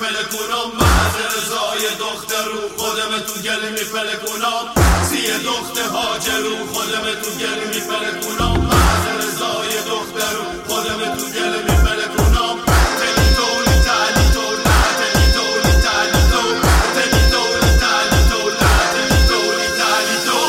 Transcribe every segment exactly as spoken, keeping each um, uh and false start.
میپلکونم محض رضای دخترو خودم تو گل میپلکونم سی دختر هاجرو خودم تو گل میپلکونم محض رضای دخترو خودم تو گل میپلکونم تلی تولی تلی تولا تلی تولی تلی تو تلی تولی تلی تولا تلی تولی تلی تو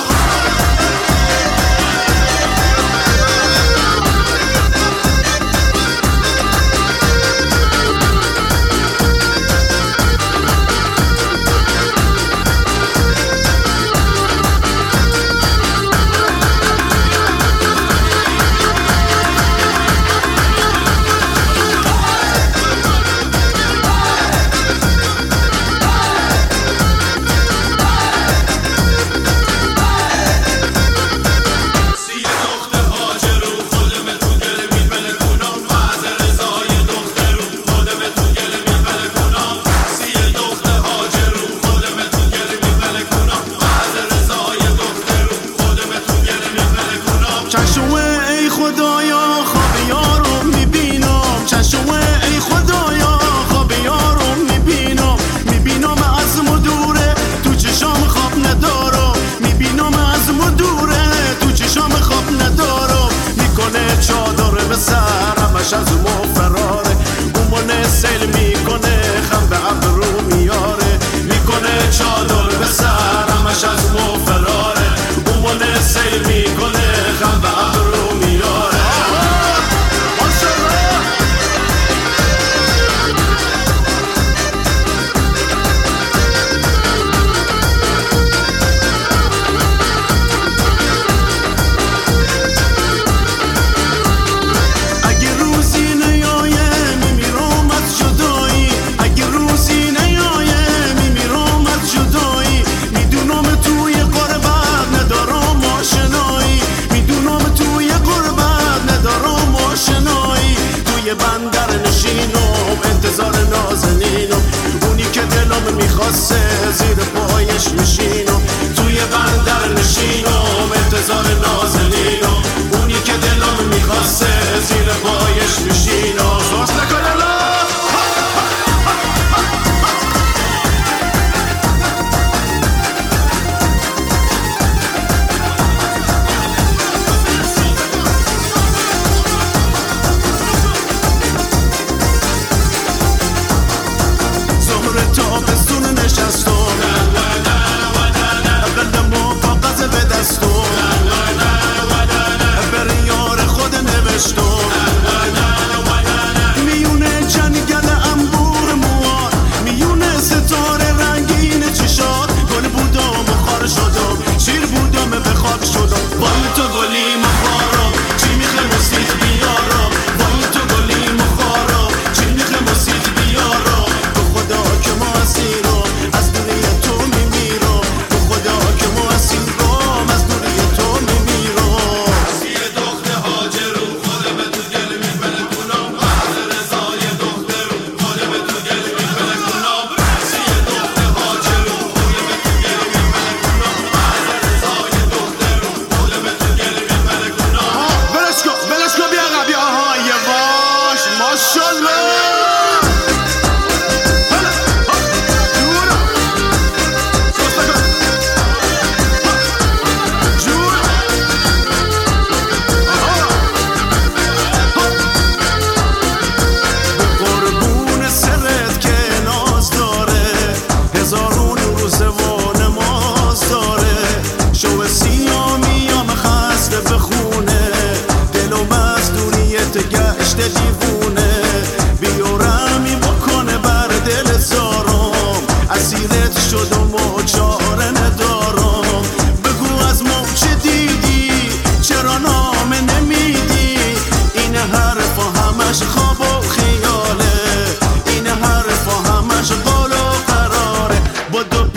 از ما فراره اون سیل میکنه خم به ابرو میاره میکنه چادر به سر همش از ما فراره اون سیل میکنه خم به ابرو میاره بندر نشینم انتظار نازنینم اونی که دلم میخواسته زیر پایش میشینم